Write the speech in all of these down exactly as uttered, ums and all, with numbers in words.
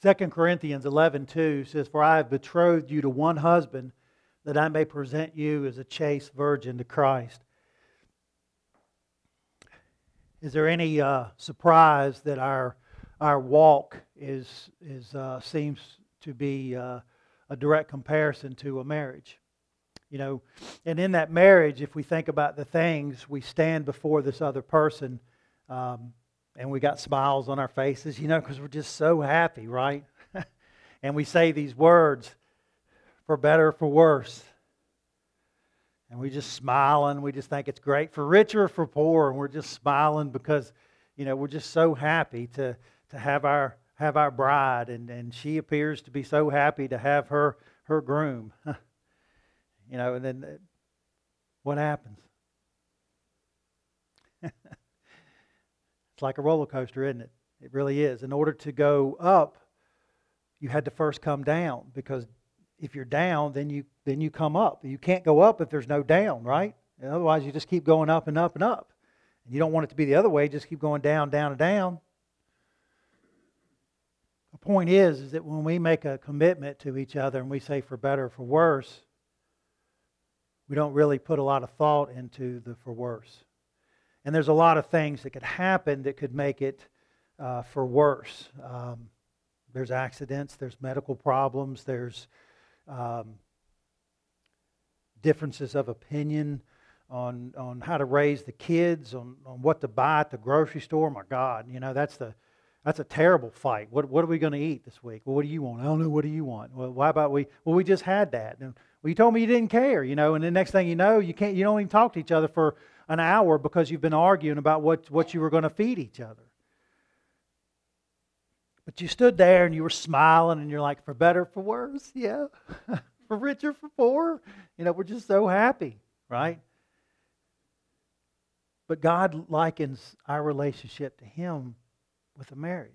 Second Corinthians eleven two says, "For I have betrothed you to one husband, that I may present you as a chaste virgin to Christ." Is there any uh, surprise that our our walk is is uh, seems to be uh, a direct comparison to a marriage? You know, and in that marriage, if we think about the things, we stand before this other person, um, and we got smiles on our faces, you know, because we're just so happy, right? And we say these words, for better or for worse. And we just smiling. We just think it's great for richer or for poor, and we're just smiling because, you know, we're just so happy to to have our have our bride, and, and she appears to be so happy to have her her groom. You know, and then what happens? It's like a roller coaster, isn't it? It really is. In order to go up, you had to first come down, because if you're down, then you then you come up. You can't go up if there's no down, right? And otherwise, you just keep going up and up and up. And you don't want it to be the other way. Just keep going down, down, and down. The point is, is that when we make a commitment to each other and we say for better or for worse, we don't really put a lot of thought into the for worse. And there's a lot of things that could happen that could make it uh, for worse. Um, there's accidents, there's medical problems, there's um, differences of opinion on on how to raise the kids, on, on what to buy at the grocery store. My God, you know, that's the that's a terrible fight. What what are we going to eat this week? Well, what do you want? I don't know. What do you want? Well, why about we? Well, we just had that. And, well, you told me you didn't care, you know, and the next thing you know, you can't. You don't even talk to each other for an hour because you've been arguing about what, what you were going to feed each other. But you stood there and you were smiling and you're like, for better, for worse, yeah, for richer, for poorer. You know, we're just so happy, right? But God likens our relationship to Him with a marriage.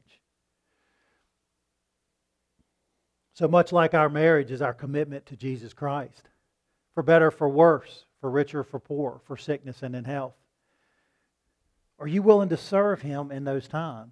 So much like our marriage is our commitment to Jesus Christ. For better, for worse, for richer, for poor, for sickness and in health. Are you willing to serve Him in those times?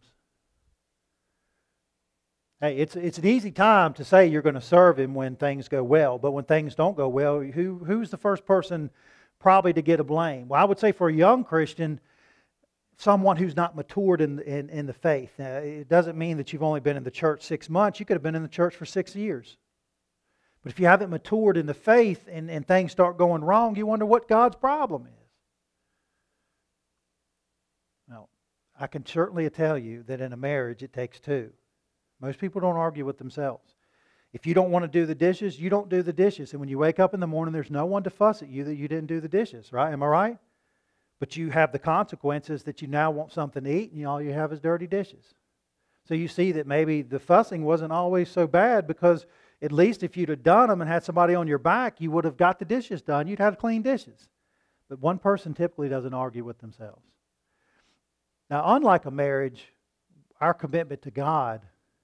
Hey, it's it's an easy time to say you're going to serve Him when things go well, but when things don't go well, who who's the first person probably to get a blame? Well, I would say for a young Christian, someone who's not matured in, in, in the faith. Now, it doesn't mean that you've only been in the church six months. You could have been in the church for six years. But if you haven't matured in the faith and, and things start going wrong, you wonder what God's problem is. Now, I can certainly tell you that in a marriage it takes two. Most people don't argue with themselves. If you don't want to do the dishes, you don't do the dishes. And when you wake up in the morning, there's no one to fuss at you that you didn't do the dishes, right? Am I right? But you have the consequences that you now want something to eat and all you have is dirty dishes. So you see that maybe the fussing wasn't always so bad, because at least if you'd have done them and had somebody on your back, you would have got the dishes done. You'd have clean dishes. But one person typically doesn't argue with themselves. Now, unlike a marriage, our commitment to God,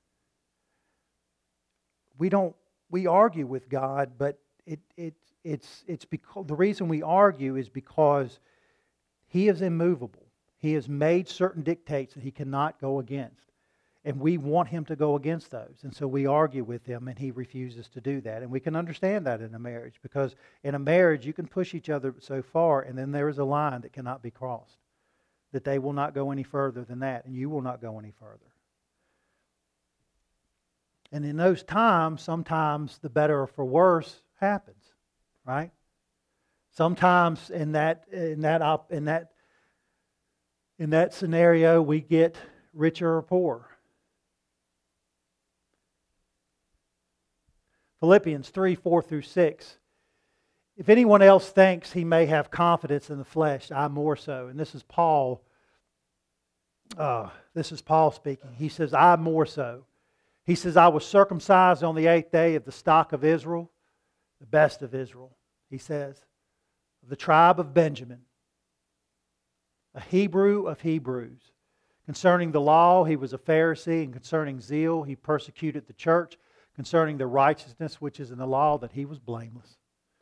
we don't we argue with God, but it it it's it's because the reason we argue is because He is immovable. He has made certain dictates that He cannot go against. And we want Him to go against those. And so we argue with Him, and He refuses to do that. And we can understand that in a marriage, because in a marriage you can push each other so far, and then there is a line that cannot be crossed. That they will not go any further than that, and you will not go any further. And in those times, sometimes the better or for worse happens, right? Sometimes in that in that op, in that in that scenario, we get richer or poorer. Philippians three, four through six. If anyone else thinks he may have confidence in the flesh, I more so. And this is Paul. Uh, this is Paul speaking. He says, I more so. He says, I was circumcised on the eighth day of the stock of Israel, the best of Israel. He says, of the tribe of Benjamin, a Hebrew of Hebrews. Concerning the law, he was a Pharisee, and concerning zeal, he persecuted the church. Concerning the righteousness which is in the law, that he was blameless.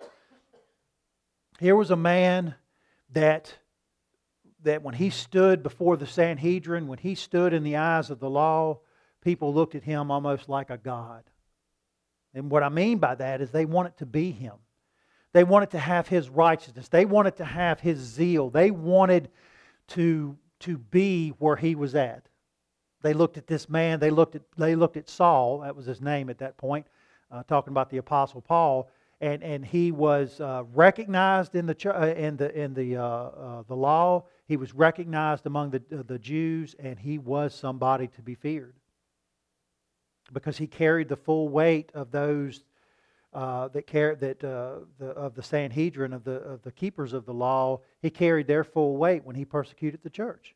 Here was a man that, that when he stood before the Sanhedrin, when he stood in the eyes of the law, people looked at him almost like a god. And what I mean by that is they wanted to be him. They wanted to have his righteousness. They wanted to have his zeal. They wanted to, to be where he was at. They looked at this man. They looked at they looked at Saul. That was his name at that point. Uh, talking about the Apostle Paul, and and he was uh, recognized in the ch- uh, in the in the uh, uh, the law. He was recognized among the uh, the Jews, and he was somebody to be feared because he carried the full weight of those uh, that care that uh, the, of the Sanhedrin of the of the keepers of the law. He carried their full weight when he persecuted the church.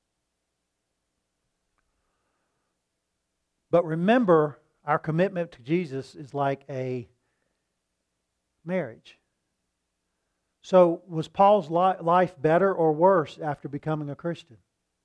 But remember, our commitment to Jesus is like a marriage. So was Paul's li- life better or worse after becoming a Christian?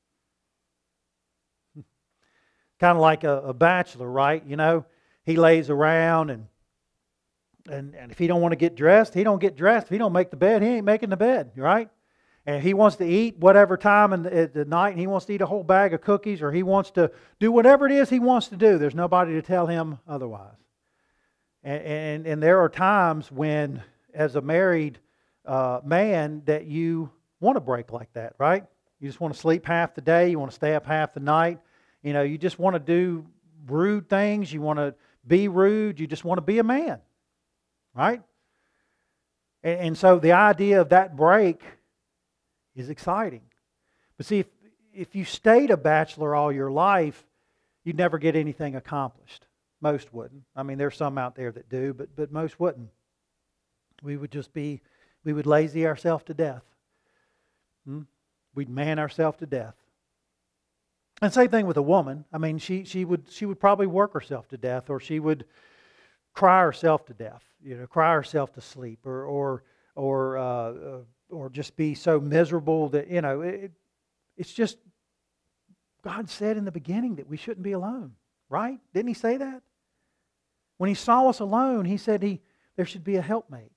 Kind of like a, a bachelor, right? You know, he lays around and, and and if he don't want to get dressed, he don't get dressed. If he don't make the bed, he ain't making the bed, right? And if he wants to eat whatever time in the, at the night, and he wants to eat a whole bag of cookies, or he wants to do whatever it is he wants to do, there's nobody to tell him otherwise. And and, and there are times when, as a married uh, man, that you want to break like that, right? You just want to sleep half the day, you want to stay up half the night. You know, you just want to do rude things. You want to be rude. You just want to be a man, right? And, and so the idea of that break is exciting. But see, if, if you stayed a bachelor all your life, you'd never get anything accomplished. Most wouldn't. I mean, there's some out there that do, but but most wouldn't. We would just be, we would lazy ourselves to death. Hmm? We'd man ourselves to death. And same thing with a woman. I mean, she she would she would probably work herself to death, or she would cry herself to death. You know, cry herself to sleep, or or or uh, or just be so miserable that you know it, it's just. God said in the beginning that we shouldn't be alone, right? Didn't He say that? When He saw us alone, He said He there should be a helpmate.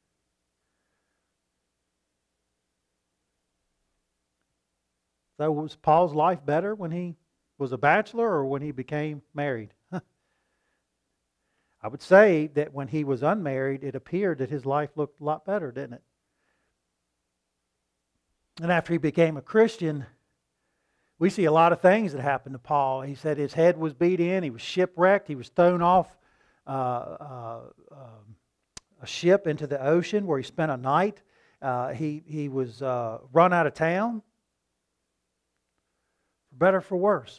So was Paul's life better when he was a bachelor or when he became married? I would say that when he was unmarried, it appeared that his life looked a lot better, didn't it? And after he became a Christian, we see a lot of things that happened to Paul. He said his head was beat in, he was shipwrecked, he was thrown off uh, uh, um, a ship into the ocean where he spent a night. Uh, he, he was uh, run out of town. For better or for worse.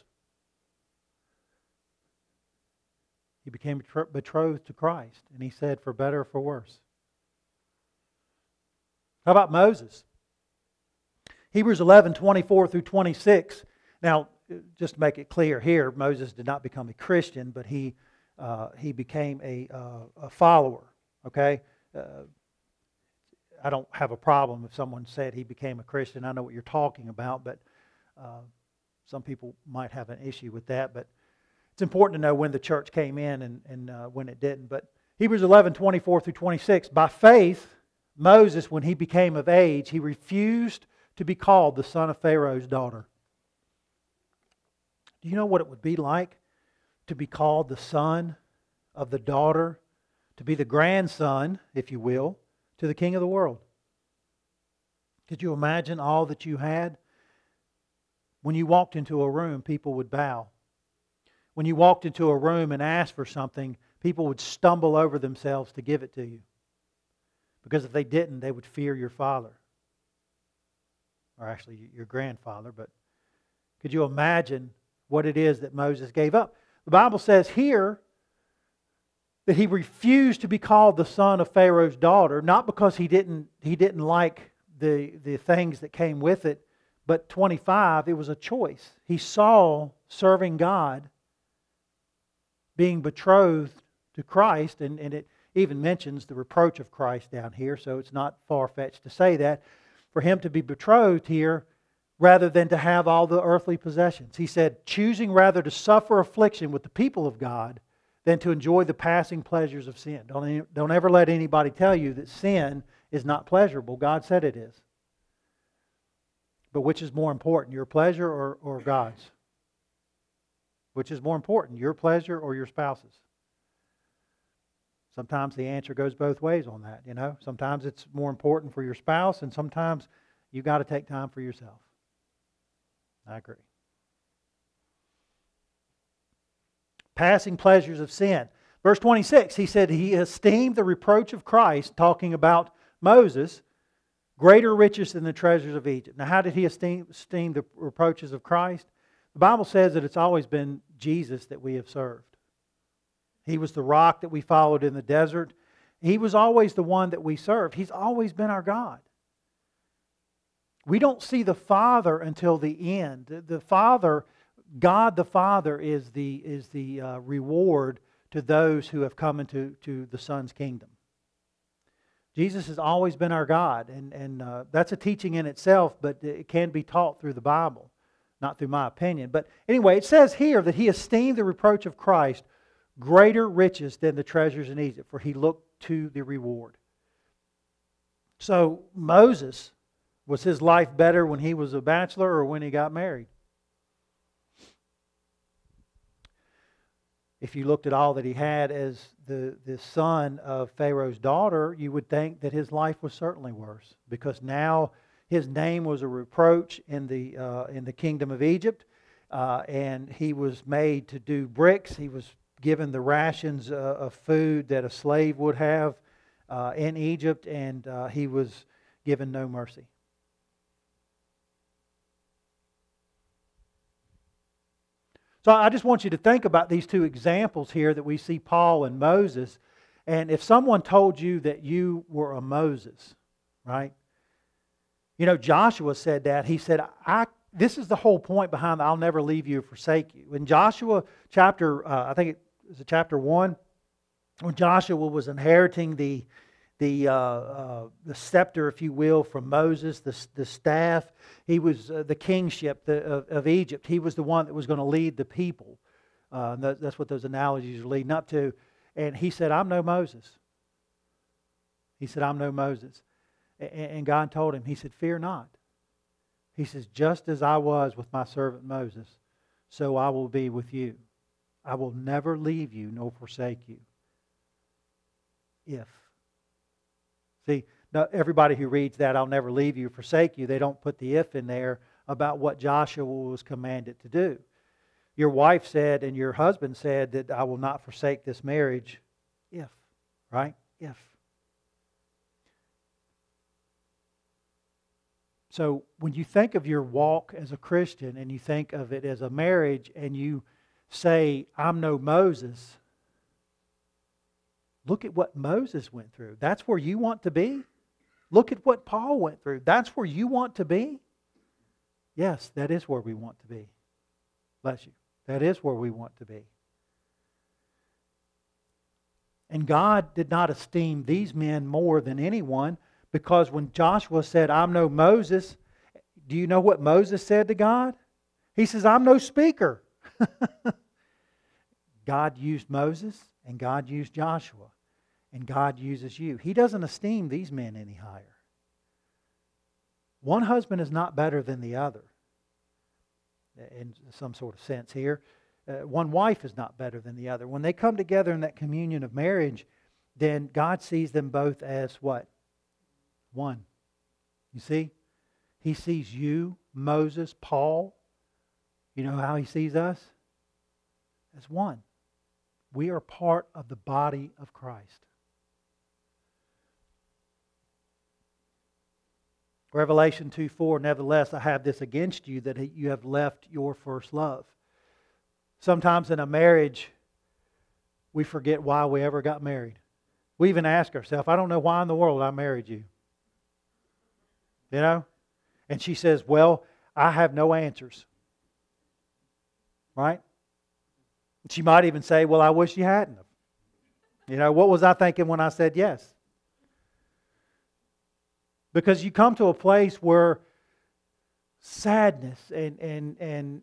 He became betrothed to Christ. And he said, for better or for worse. How about Moses? Hebrews eleven, twenty-four through twenty-six. Now, just to make it clear here, Moses did not become a Christian, but he uh, he became a, uh, a follower. Okay? Uh, I don't have a problem if someone said he became a Christian. I know what you're talking about, but uh, some people might have an issue with that. But it's important to know when the church came in and, and uh, when it didn't. But Hebrews eleven, twenty-four through twenty-six. By faith, Moses, when he became of age, he refused to be called the son of Pharaoh's daughter. Do you know what it would be like to be called the son of the daughter, to be the grandson, if you will, to the king of the world? Could you imagine all that you had? When you walked into a room, people would bow. When you walked into a room and asked for something, people would stumble over themselves to give it to you. Because if they didn't, they would fear your father. Or actually your grandfather. But could you imagine what it is that Moses gave up? The Bible says here that he refused to be called the son of Pharaoh's daughter, not because he didn't he didn't like the, the things that came with it, but twenty-five, it was a choice. He saw serving God, being betrothed to Christ, and, and it even mentions the reproach of Christ down here, so it's not far-fetched to say that. For him to be betrothed here, rather than to have all the earthly possessions. He said, choosing rather to suffer affliction with the people of God than to enjoy the passing pleasures of sin. Don't, don't ever let anybody tell you that sin is not pleasurable. God said it is. But which is more important, your pleasure or, or God's? Which is more important, your pleasure or your spouse's? Sometimes the answer goes both ways on that, you know. Sometimes it's more important for your spouse, and sometimes you've got to take time for yourself. I agree. Passing pleasures of sin. Verse twenty-six, he said he esteemed the reproach of Christ, talking about Moses, greater riches than the treasures of Egypt. Now, how did he esteem, esteem the reproaches of Christ? The Bible says that it's always been Jesus that we have served. He was the rock that we followed in the desert. He was always the one that we served. He's always been our God. We don't see the Father until the end. The Father, God the Father, is the, is the uh, reward to those who have come into to the Son's kingdom. Jesus has always been our God, and, and uh, that's a teaching in itself, but it can be taught through the Bible, not through my opinion. But anyway, it says here that he esteemed the reproach of Christ greater riches than the treasures in Egypt, for he looked to the reward. So Moses, was his life better when he was a bachelor or when he got married? If you looked at all that he had as the, the son of Pharaoh's daughter, you would think that his life was certainly worse, because now his name was a reproach in the uh, in the kingdom of Egypt, uh, and he was made to do bricks. He was given the rations uh, of food that a slave would have uh, in Egypt, and uh, he was given no mercy. So I just want you to think about these two examples here that we see Paul and Moses. And if someone told you that you were a Moses, right? You know, Joshua said that. He said, I this is the whole point behind the I'll never leave you or forsake you. In Joshua chapter, uh, I think it was chapter one, when Joshua was inheriting the the uh, uh, the scepter, if you will, from Moses, the the staff. He was uh, the kingship the, of, of Egypt. He was the one that was going to lead the people. Uh, that, that's what those analogies are leading up to. And he said, "I'm no Moses." He said, "I'm no Moses." And, and God told him, He said, "Fear not." He says, "Just as I was with my servant Moses, so I will be with you. I will never leave you nor forsake you." If. See, now everybody who reads that, "I'll never leave you, forsake you," they don't put the if in there about what Joshua was commanded to do. Your wife said and your husband said that I will not forsake this marriage if, right? If. So when you think of your walk as a Christian and you think of it as a marriage and you say, "I'm no Moses," look at what Moses went through. That's where you want to be? Look at what Paul went through. That's where you want to be? Yes, that is where we want to be. Bless you. That is where we want to be. And God did not esteem these men more than anyone, because when Joshua said, "I'm no Moses," do you know what Moses said to God? He says, "I'm no speaker." God used Moses and God used Joshua. And God uses you. He doesn't esteem these men any higher. One husband is not better than the other, in some sort of sense here. Uh, one wife is not better than the other. When they come together in that communion of marriage, then God sees them both as what? One. You see? He sees you, Moses, Paul. You know how He sees us? As one. We are part of the body of Christ. Revelation two four, "Nevertheless, I have this against you, that you have left your first love." Sometimes in a marriage, we forget why we ever got married. We even ask ourselves, "I don't know why in the world I married you." You know? And she says, "Well, I have no answers." Right? She might even say, "Well, I wish you hadn't. You know, what was I thinking when I said yes?" Because you come to a place where sadness and and and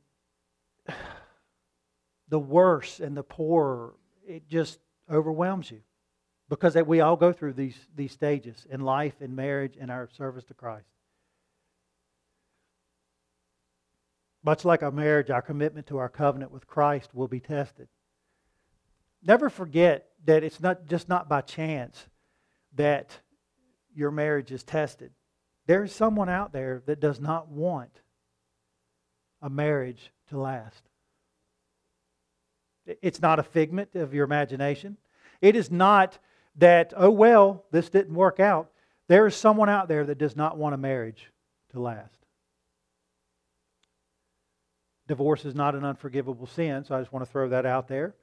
the worse and the poorer, it just overwhelms you. Because we all go through these, these stages in life, in marriage, in our service to Christ. Much like our marriage, our commitment to our covenant with Christ will be tested. Never forget that it's not just not by chance that your marriage is tested. There is someone out there that does not want a marriage to last. It's not a figment of your imagination. It is not that, oh well, this didn't work out. There is someone out there that does not want a marriage to last. Divorce is not an unforgivable sin, so I just want to throw that out there.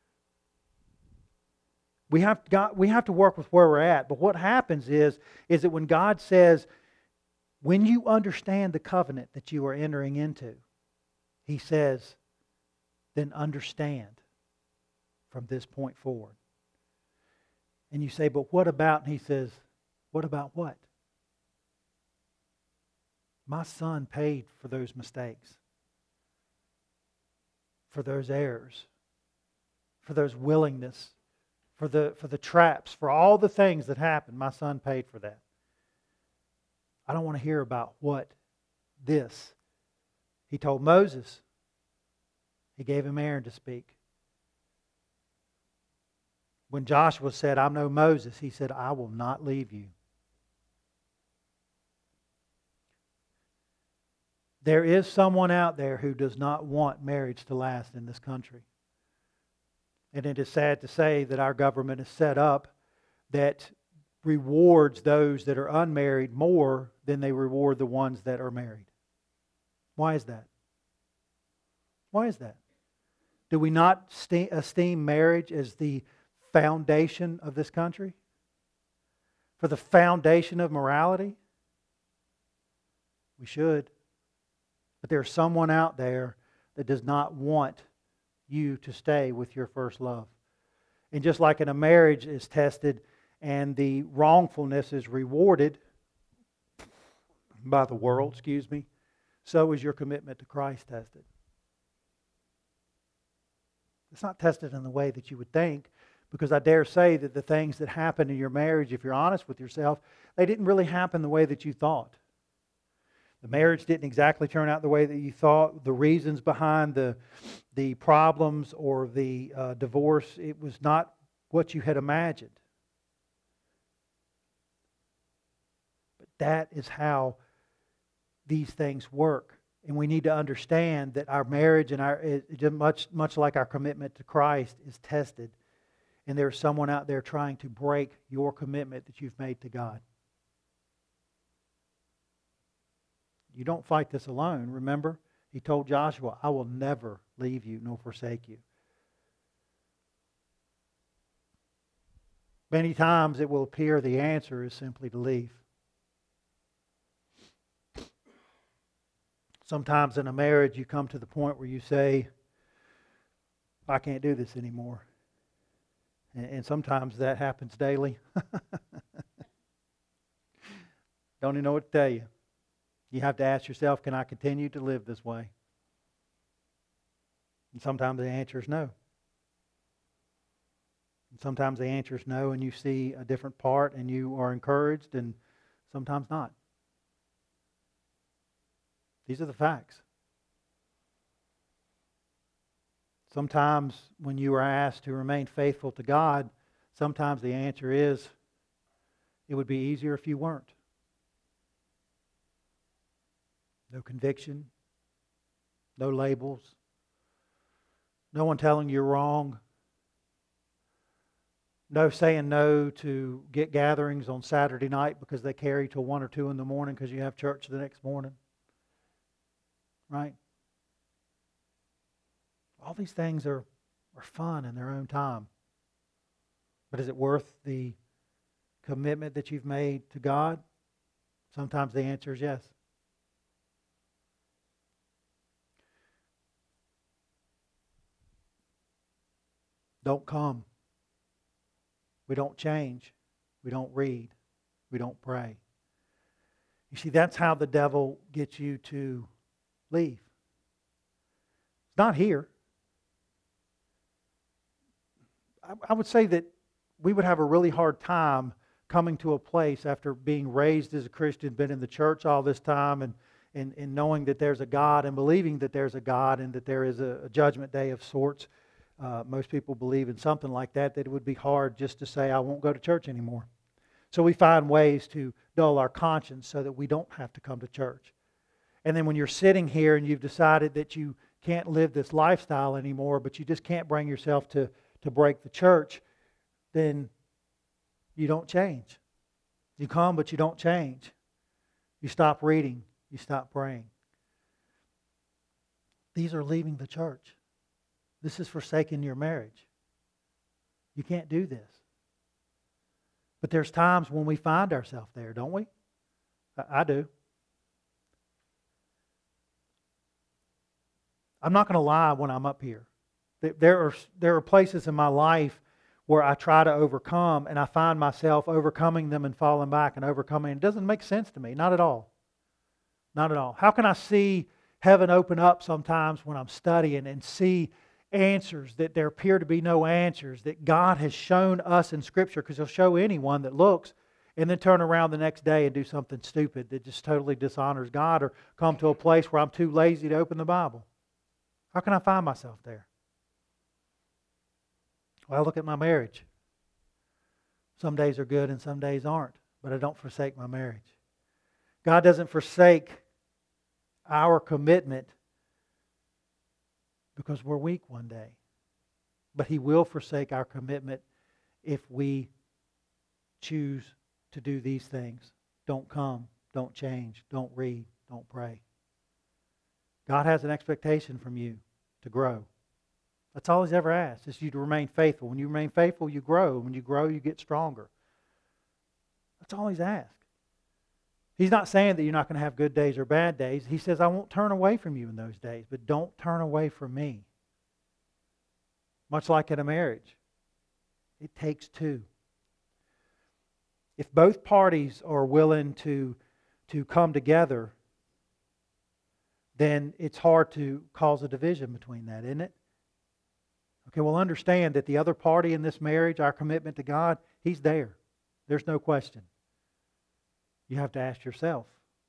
We have got, we have to work with where we're at. But what happens is, is that when God says, when you understand the covenant that you are entering into, He says, then understand from this point forward. And you say, but what about? And He says, what about what? My Son paid for those mistakes, for those errors, for those willingness, for the, for the traps, for all the things that happened. My Son paid for that. I don't want to hear about what this. He told Moses. He gave him Aaron to speak. When Joshua said, I'm no Moses, he said, I will not leave you. There is someone out there who does not want marriage to last in this country. And it is sad to say that our government is set up that rewards those that are unmarried more than they reward the ones that are married. Why is that? Why is that? Do we not esteem marriage as the foundation of this country? For the foundation of morality? We should. But there's someone out there that does not want you to stay with your first love. And just like in a marriage is tested and the wrongfulness is rewarded by the world, excuse me, so is your commitment to Christ tested. It's not tested in the way that you would think, because I dare say that the things that happen in your marriage, if you're honest with yourself, they didn't really happen the way that you thought. The marriage didn't exactly turn out the way that you thought. The reasons behind the, the problems or the uh, divorce, it was not what you had imagined. But that is how these things work. And we need to understand that our marriage and our, it, much, much like our commitment to Christ, is tested. And there's someone out there trying to break your commitment that you've made to God. You don't fight this alone, remember? He told Joshua, I will never leave you nor forsake you. Many times it will appear the answer is simply to leave. Sometimes in a marriage you come to the point where you say, I can't do this anymore. And sometimes that happens daily. Don't even know what to tell you. You have to ask yourself, can I continue to live this way? And sometimes the answer is no. And sometimes the answer is no, and you see a different part and you are encouraged, and sometimes not. These are the facts. Sometimes when you are asked to remain faithful to God, sometimes the answer is, it would be easier if you weren't. No conviction, no labels, no one telling you you're wrong, no saying no to get gatherings on Saturday night because they carry till one or two in the morning because you have church the next morning. Right? All these things are, are fun in their own time. But is it worth the commitment that you've made to God? Sometimes the answer is yes. Don't come. We don't change. We don't read. We don't pray. You see, that's how the devil gets you to leave. It's not here. I, I would say that we would have a really hard time coming to a place after being raised as a Christian, been in the church all this time, and, in, in knowing that there's a God and believing that there's a God and that there is a, a judgment day of sorts. Uh, most people believe in something like that, that it would be hard just to say, I won't go to church anymore. So we find ways to dull our conscience so that we don't have to come to church. And then when you're sitting here and you've decided that you can't live this lifestyle anymore, but you just can't bring yourself to, to break the church, then you don't change. You come, but you don't change. You stop reading. You stop praying. These are leaving the church. This is forsaking your marriage. You can't do this. But there's times when we find ourselves there, don't we? I, I do. I'm not going to lie when I'm up here. There are, there are places in my life where I try to overcome and I find myself overcoming them and falling back and overcoming. It doesn't make sense to me. Not at all. Not at all. How can I see heaven open up sometimes when I'm studying and see answers that there appear to be no answers that God has shown us in Scripture, because He'll show anyone that looks, and then turn around the next day and do something stupid that just totally dishonors God, or come to a place where I'm too lazy to open the Bible? How can I find myself there? Well, look at my marriage. Some days are good and some days aren't, but I don't forsake my marriage. God doesn't forsake our commitment because we're weak one day. But He will forsake our commitment if we choose to do these things. Don't come, don't change, don't read, don't pray. God has an expectation from you to grow. That's all He's ever asked, is you to remain faithful. When you remain faithful, you grow. When you grow, you get stronger. That's all He's asked. He's not saying that you're not going to have good days or bad days. He says, I won't turn away from you in those days, but don't turn away from me. Much like in a marriage, it takes two. If both parties are willing to, to come together, then it's hard to cause a division between that, isn't it? Okay, well, understand that the other party in this marriage, our commitment to God, He's there. There's no question. You have to ask yourself.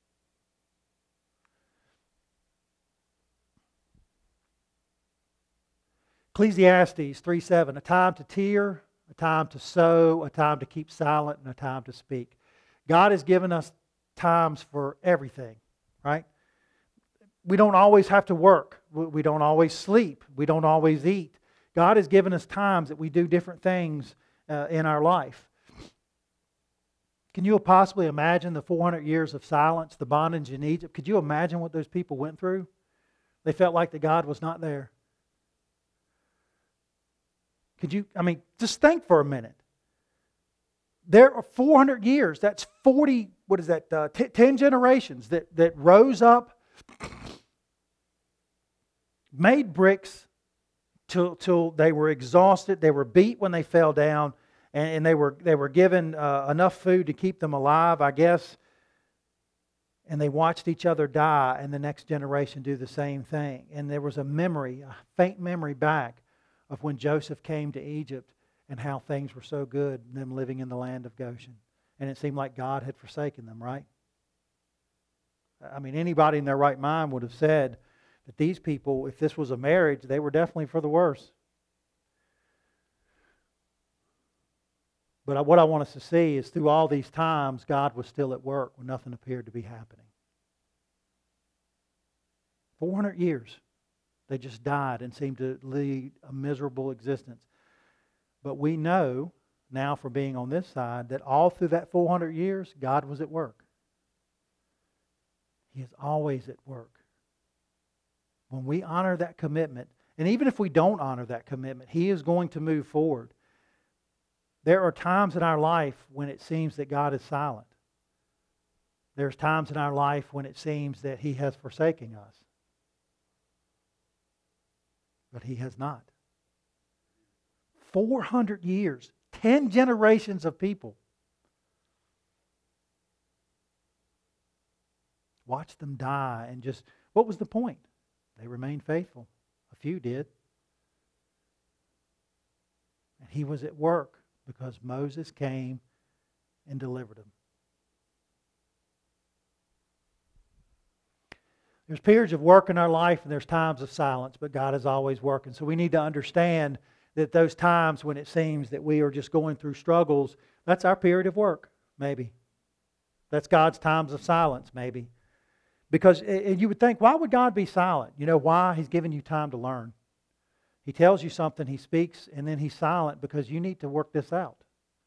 Ecclesiastes three seven, a time to tear, a time to sow, a time to keep silent, and a time to speak. God has given us times for everything, right? We don't always have to work. We don't always sleep. We don't always eat. God has given us times that we do different things uh, in our life. Can you possibly imagine the four hundred years of silence, the bondage in Egypt? Could you imagine what those people went through? They felt like that God was not there. Could you, I mean, just think for a minute. There are four hundred years, that's forty, what is that, uh, t- ten generations that, that rose up, made bricks till, till they were exhausted. They were beat when they fell down. And they were they were given uh, enough food to keep them alive, I guess. And they watched each other die, and the next generation do the same thing. And there was a memory, a faint memory back of when Joseph came to Egypt and how things were so good, them living in the land of Goshen. And it seemed like God had forsaken them, right? I mean, anybody in their right mind would have said that these people, if this was a marriage, they were definitely for the worse. But what I want us to see is through all these times, God was still at work when nothing appeared to be happening. four hundred years. They just died and seemed to lead a miserable existence. But we know now from being on this side that all through that four hundred years, God was at work. He is always at work. When we honor that commitment, and even if we don't honor that commitment, He is going to move forward. There are times in our life when it seems that God is silent. There's times in our life when it seems that He has forsaken us. But He has not. four hundred years, ten generations of people. Watch them die and just, what was the point? They remained faithful. A few did. And He was at work because Moses came and delivered them. There's periods of work in our life and there's times of silence, but God is always working. So we need to understand that those times when it seems that we are just going through struggles, that's our period of work, maybe. That's God's times of silence, maybe. Because and you would think, why would God be silent? You know why? He's giving you time to learn. He tells you something, He speaks, and then He's silent because you need to work this out.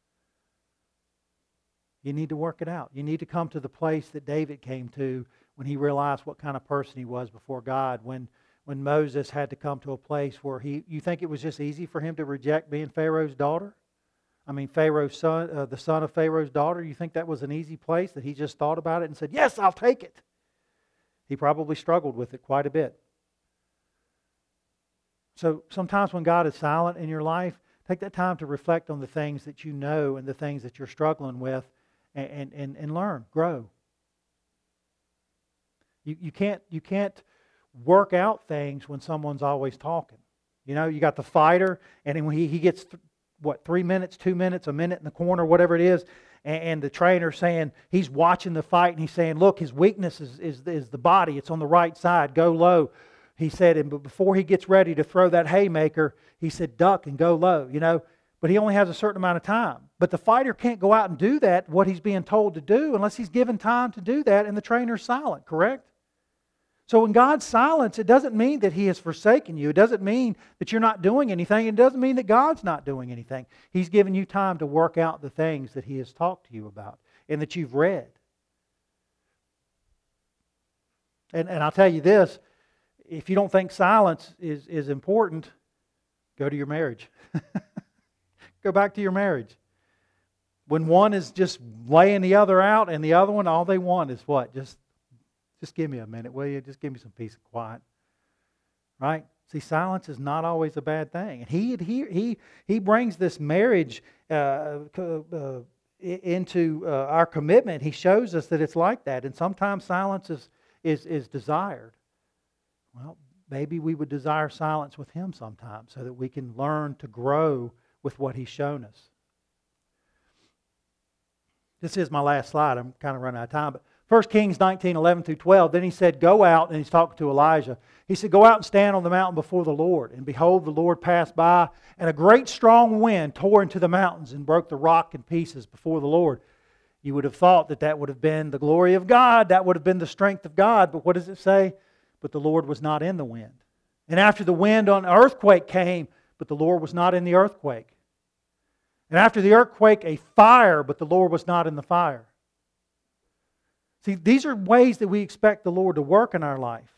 You need to work it out. You need to come to the place that David came to when he realized what kind of person he was before God. When when Moses had to come to a place where he, you think it was just easy for him to reject being Pharaoh's daughter? I mean, Pharaoh's son, uh, the son of Pharaoh's daughter. You think that was an easy place that he just thought about it and said, "Yes, I'll take it"? He probably struggled with it quite a bit. So sometimes when God is silent in your life, take that time to reflect on the things that you know and the things that you're struggling with, and and, and learn, grow. You you can't you can't work out things when someone's always talking. You know, you got the fighter, and when he, he gets th- what three minutes, two minutes, a minute in the corner, whatever it is, and, and the trainer saying he's watching the fight and he's saying, "Look, his weakness is is is the body. It's on the right side. Go low." He said, and before he gets ready to throw that haymaker, he said, "Duck and go low." You know, but he only has a certain amount of time. But the fighter can't go out and do that, what he's being told to do, unless he's given time to do that, and the trainer's silent. Correct? So when God's silence, it doesn't mean that He has forsaken you. It doesn't mean that you're not doing anything. It doesn't mean that God's not doing anything. He's given you time to work out the things that He has talked to you about and that you've read. And, and I'll tell you this, if you don't think silence is, is important, go to your marriage. Go back to your marriage. When one is just laying the other out and the other one, all they want is what? Just Just give me a minute, will you? Just give me some peace and quiet. Right? See, silence is not always a bad thing. And he he he he brings this marriage uh, uh, into uh, our commitment. He shows us that it's like that. And sometimes silence is is is desired. Well, maybe we would desire silence with Him sometimes so that we can learn to grow with what He's shown us. This is my last slide. I'm kind of running out of time, but First Kings nineteen, eleven through twelve, then he said, "Go out," and he's talking to Elijah. He said, "Go out and stand on the mountain before the Lord. And behold, the Lord passed by, and a great strong wind tore into the mountains and broke the rock in pieces before the Lord." You would have thought that that would have been the glory of God. That would have been the strength of God. But what does it say? But the Lord was not in the wind. And after the wind, an earthquake came, but the Lord was not in the earthquake. And after the earthquake, a fire, but the Lord was not in the fire. See, these are ways that we expect the Lord to work in our life.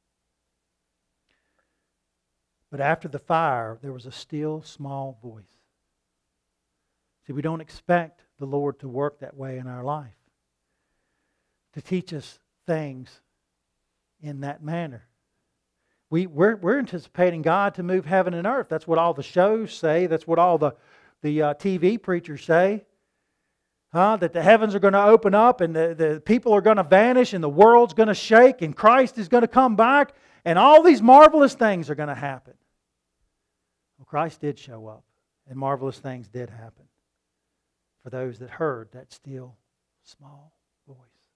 But after the fire, there was a still small voice. See, we don't expect the Lord to work that way in our life, to teach us things in that manner. We, we're, we're anticipating God to move heaven and earth. That's what all the shows say. That's what all the, the uh, T V preachers say. Huh? That the heavens are going to open up and the, the people are going to vanish and the world's going to shake and Christ is going to come back and all these marvelous things are going to happen. Well, Christ did show up and marvelous things did happen for those that heard that still small voice.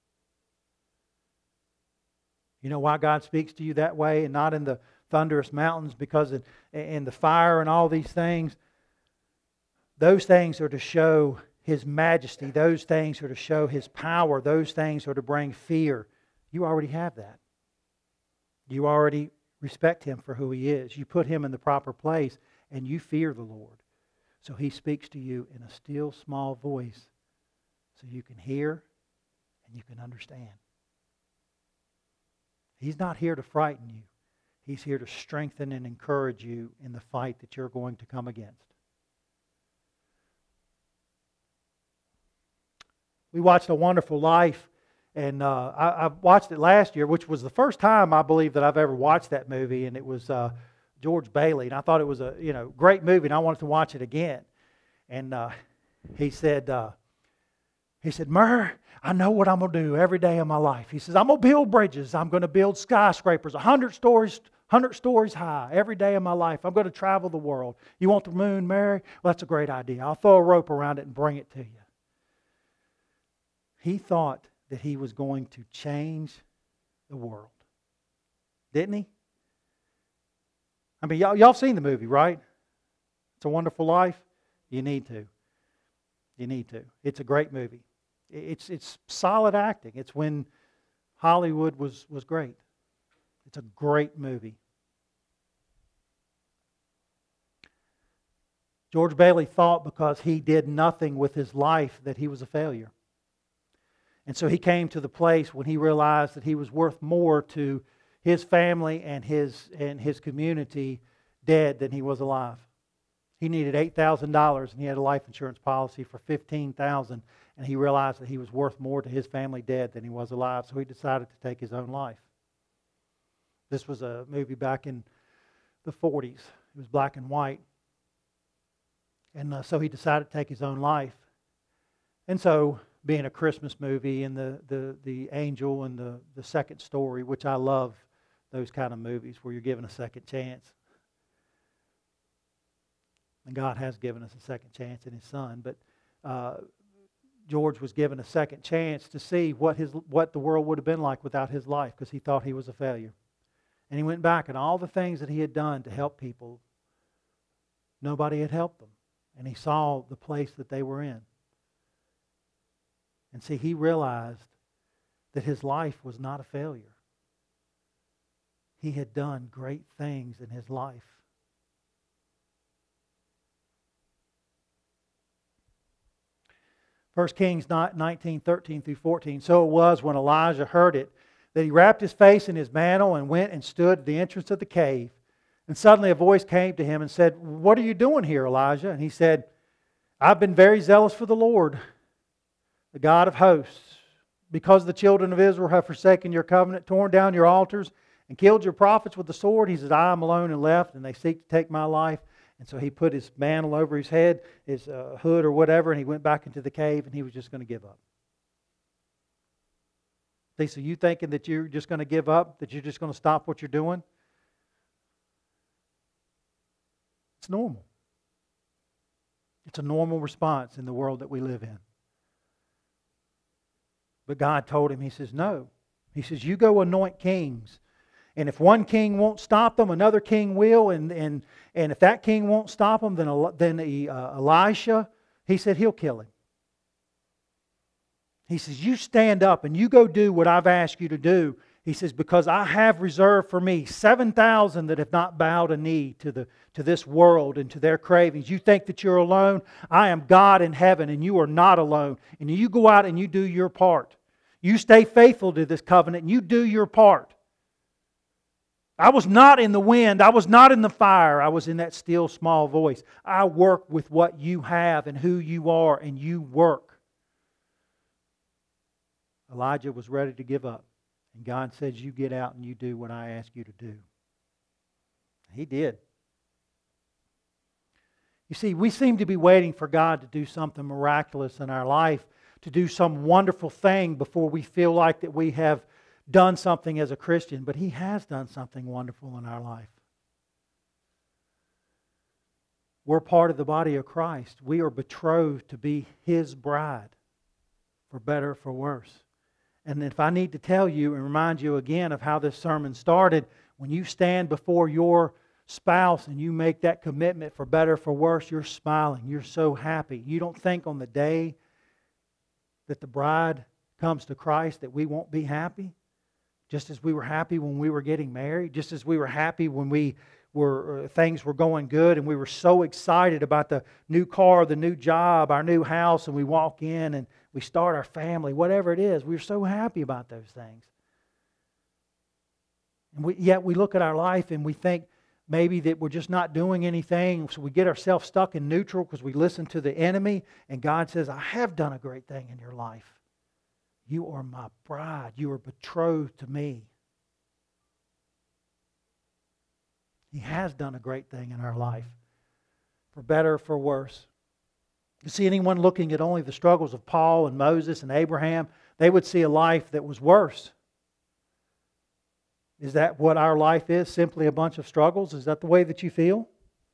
You know why God speaks to you that way and not in the thunderous mountains? Because in, in the fire and all these things, those things are to show His majesty. Those things are to show His power. Those things are to bring fear. You already have that. You already respect Him for who He is. You put Him in the proper place and you fear the Lord. So He speaks to you in a still small voice so you can hear and you can understand. He's not here to frighten you. He's here to strengthen and encourage you in the fight that you're going to come against. We watched A Wonderful Life, and uh, I, I watched it last year, which was the first time I believe that I've ever watched that movie, and it was uh, George Bailey, and I thought it was a you know great movie, and I wanted to watch it again. And uh, he said, uh, he said, "Murr, I know what I'm going to do every day of my life." He says, "I'm going to build bridges. I'm going to build skyscrapers, a hundred stories, hundred stories high every day of my life. I'm going to travel the world. You want the moon, Mary? Well, that's a great idea. I'll throw a rope around it and bring it to you." He thought that he was going to change the world. Didn't he? I mean, y'all, y'all seen the movie, right? It's a Wonderful Life. You need to. You need to. It's a great movie. It's it's solid acting. It's when Hollywood was, was great. It's a great movie. George Bailey thought because he did nothing with his life that he was a failure. And so he came to the place when he realized that he was worth more to his family and his and his community dead than he was alive. He needed eight thousand dollars and he had a life insurance policy for fifteen thousand dollars, and he realized that he was worth more to his family dead than he was alive, so he decided to take his own life. This was a movie back in the forties. It was black and white. And uh, so he decided to take his own life. And so, being a Christmas movie and the, the, the angel and the, the second story, which I love those kind of movies where you're given a second chance. And God has given us a second chance in His Son. But uh, George was given a second chance to see what his what the world would have been like without his life, because he thought he was a failure. And he went back and all the things that he had done to help people, nobody had helped them. And he saw the place that they were in. And see, he realized that his life was not a failure. He had done great things in his life. First Kings nineteen, thirteen through fourteen. So it was when Elijah heard it, that he wrapped his face in his mantle and went and stood at the entrance of the cave. And suddenly a voice came to him and said, "What are you doing here, Elijah?" And he said, "I've been very zealous for the Lord, the God of hosts, because the children of Israel have forsaken your covenant, torn down your altars, and killed your prophets with the sword." He says, "I am alone and left, and they seek to take my life." And so he put his mantle over his head, his uh, hood or whatever, and he went back into the cave, and he was just going to give up. See, so you thinking that you're just going to give up, that you're just going to stop what you're doing? It's normal. It's a normal response in the world that we live in. But God told him, He says, no. He says, you go anoint kings. And if one king won't stop them, another king will. And and, and if that king won't stop them, then, then uh, Elisha, he said, he'll kill him. He says, you stand up and you go do what I've asked you to do. He says, because I have reserved for me seven thousand that have not bowed a knee to the to this world and to their cravings. You think that you're alone? I am God in heaven and you are not alone. And you go out and you do your part. You stay faithful to this covenant and you do your part. I was not in the wind. I was not in the fire. I was in that still small voice. I work with what you have and who you are, and you work. Elijah was ready to give up. And God says, you get out and you do what I ask you to do. He did. You see, we seem to be waiting for God to do something miraculous in our life, to do some wonderful thing before we feel like that we have done something as a Christian. But He has done something wonderful in our life. We're part of the body of Christ. We are betrothed to be His bride, for better or for worse. And if I need to tell you and remind you again of how this sermon started, when you stand before your spouse and you make that commitment for better or for worse, you're smiling. You're so happy. You don't think on the day that the bride comes to Christ that we won't be happy. Just as we were happy when we were getting married. Just as we were happy when we were uh, things were going good and we were so excited about the new car, the new job, our new house, and we walk in and we start our family, whatever it is. We're so happy about those things. And we, yet we look at our life and we think maybe that we're just not doing anything. So we get ourselves stuck in neutral because we listen to the enemy. And God says, I have done a great thing in your life. You are my bride. You are betrothed to me. He has done a great thing in our life, for better or for worse. You see, anyone looking at only the struggles of Paul and Moses and Abraham, they would see a life that was worse. Is that what our life is? Simply a bunch of struggles? Is that the way that you feel?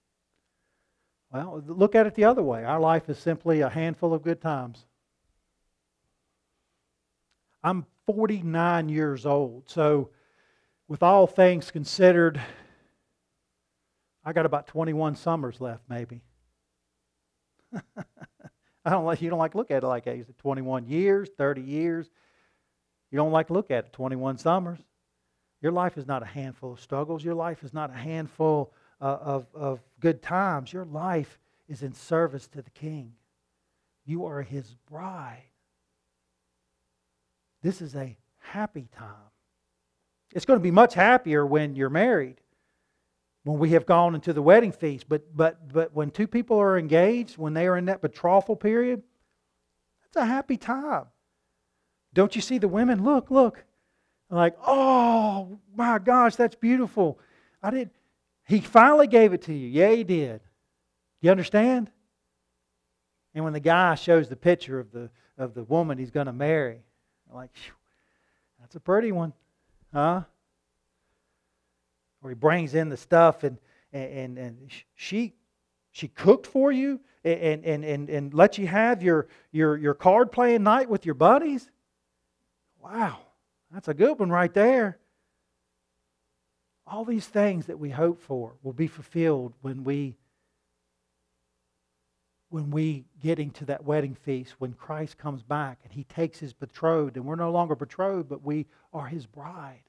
Well, look at it the other way. Our life is simply a handful of good times. I'm forty-nine years old, so with all things considered, I got about twenty-one summers left, maybe. I don't like you don't like to look at it like that. You said twenty-one years, thirty years. You don't like to look at it, twenty-one summers. Your life is not a handful of struggles. Your life is not a handful uh, of, of good times. Your life is in service to the King. You are His bride. This is a happy time. It's going to be much happier when you're married, when we have gone into the wedding feast. But but but when two people are engaged, when they are in that betrothal period, that's a happy time. Don't you see the women? Look, look. Like, oh my gosh, that's beautiful. I did. He finally gave it to you. Yeah, He did. You understand? And when the guy shows the picture of the of the woman he's going to marry, like, that's a pretty one, huh? Or he brings in the stuff and and and she she cooked for you and and and and let you have your your your card playing night with your buddies. Wow, that's a good one right there. All these things that we hope for will be fulfilled when we when we get into that wedding feast, when Christ comes back and He takes His betrothed, and we're no longer betrothed, but we are His bride.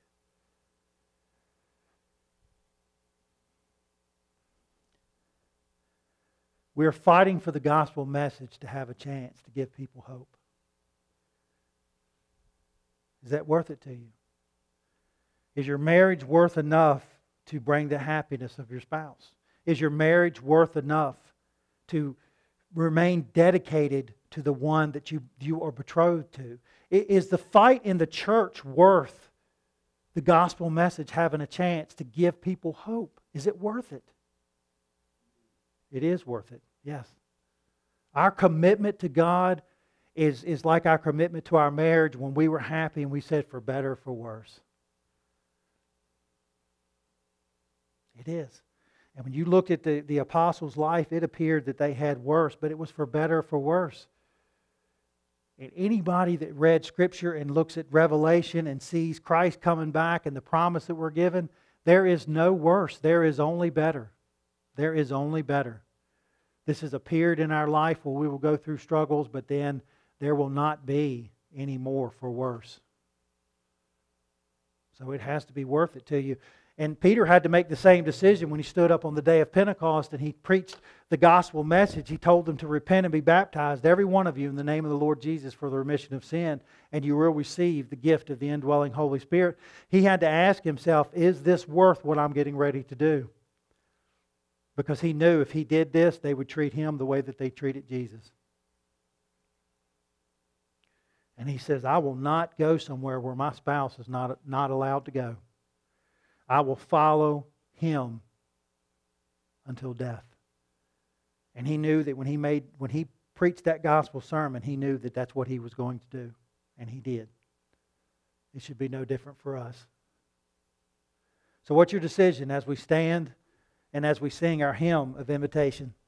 We are fighting for the gospel message to have a chance to give people hope. Is that worth it to you? Is your marriage worth enough to bring the happiness of your spouse? Is your marriage worth enough to remain dedicated to the one that you, you are betrothed to? Is the fight in the church worth the gospel message having a chance to give people hope? Is it worth it? It is worth it, yes. Our commitment to God is, is like our commitment to our marriage when we were happy and we said for better or for worse. It is. And when you looked at the, the apostles' life, it appeared that they had worse, but it was for better or for worse. And anybody that read Scripture and looks at Revelation and sees Christ coming back and the promise that we're given, there is no worse. There is only better. There is only better. This has appeared in our life where we will go through struggles, but then there will not be any more for worse. So it has to be worth it to you. And Peter had to make the same decision when he stood up on the day of Pentecost and he preached the gospel message. He told them to repent and be baptized, every one of you, in the name of the Lord Jesus for the remission of sin, and you will receive the gift of the indwelling Holy Spirit. He had to ask himself, is this worth what I'm getting ready to do? Because he knew if he did this, they would treat him the way that they treated Jesus. And he says, I will not go somewhere where my spouse is not, not allowed to go. I will follow Him until death. And he knew that when he made, when he preached that gospel sermon, he knew that that's what he was going to do. And he did. It should be no different for us. So what's your decision as we stand and as we sing our hymn of invitation?